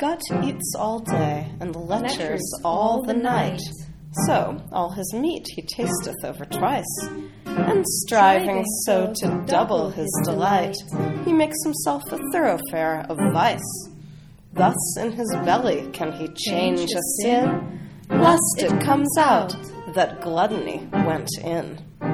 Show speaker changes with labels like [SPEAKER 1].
[SPEAKER 1] gut eats all day, and lectures all the night. So all his meat he tasteth over twice, and striving so to double his delight, he makes himself a thoroughfare of vice. Thus in his belly can he change a sin, lest it comes out that gluttony went in.